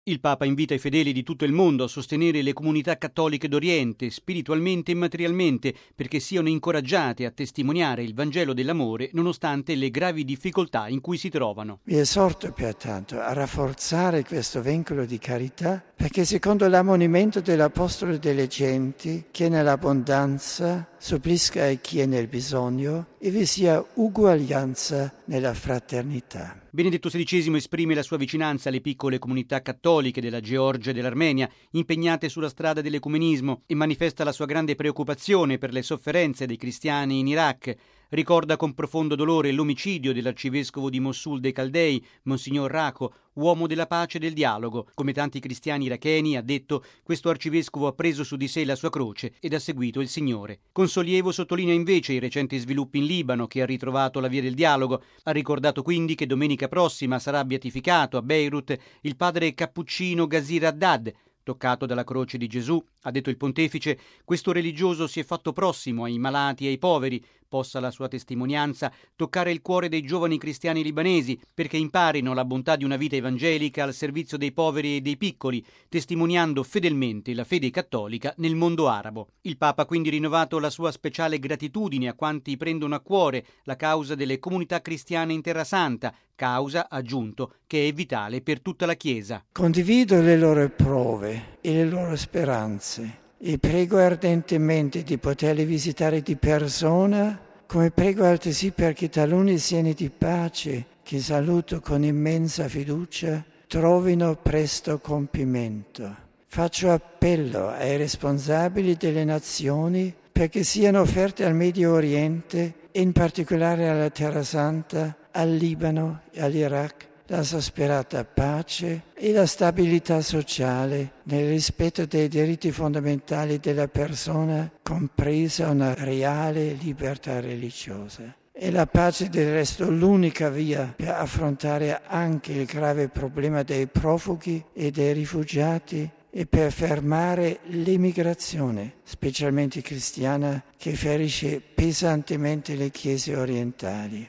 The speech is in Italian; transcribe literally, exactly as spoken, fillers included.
Il Papa invita i fedeli di tutto il mondo a sostenere le comunità cattoliche d'Oriente, spiritualmente e materialmente, perché siano incoraggiate a testimoniare il Vangelo dell'amore nonostante le gravi difficoltà in cui si trovano. Vi esorto pertanto a rafforzare questo vincolo di carità, perché secondo l'ammonimento dell'Apostolo delle genti, che nell'abbondanza supplisca a chi è nel bisogno e vi sia uguaglianza nella fraternità. Benedetto sedicesimo esprime la sua vicinanza alle piccole comunità cattoliche della Georgia e dell'Armenia, impegnate sulla strada dell'ecumenismo, e manifesta la sua grande preoccupazione per le sofferenze dei cristiani in Iraq. Ricorda con profondo dolore l'omicidio dell'arcivescovo di Mosul dei Caldei, Monsignor Raco, uomo della pace e del dialogo. Come tanti cristiani iracheni, ha detto, questo arcivescovo ha preso su di sé la sua croce ed ha seguito il Signore. Con sollievo sottolinea invece i recenti sviluppi in Libano, che ha ritrovato la via del dialogo. Ha ricordato quindi che domenica prossima sarà beatificato a Beirut il padre cappuccino Ghazir Haddad, toccato dalla croce di Gesù. Ha detto il pontefice, questo religioso si è fatto prossimo ai malati e ai poveri. Possa la sua testimonianza toccare il cuore dei giovani cristiani libanesi, perché imparino la bontà di una vita evangelica al servizio dei poveri e dei piccoli, testimoniando fedelmente la fede cattolica nel mondo arabo. Il Papa ha quindi rinnovato la sua speciale gratitudine a quanti prendono a cuore la causa delle comunità cristiane in Terra Santa, causa, ha aggiunto, che è vitale per tutta la Chiesa. Condivido le loro prove e le loro speranze e prego ardentemente di poterli visitare di persona, come prego altresì perché taluni segni di pace, che saluto con immensa fiducia, trovino presto compimento. Faccio appello ai responsabili delle nazioni perché siano offerte al Medio Oriente, e in particolare alla Terra Santa, al Libano e all'Iraq, la sosperata pace e la stabilità sociale nel rispetto dei diritti fondamentali della persona, compresa una reale libertà religiosa. E la pace del resto l'unica via per affrontare anche il grave problema dei profughi e dei rifugiati e per fermare l'emigrazione, specialmente cristiana, che ferisce pesantemente le chiese orientali.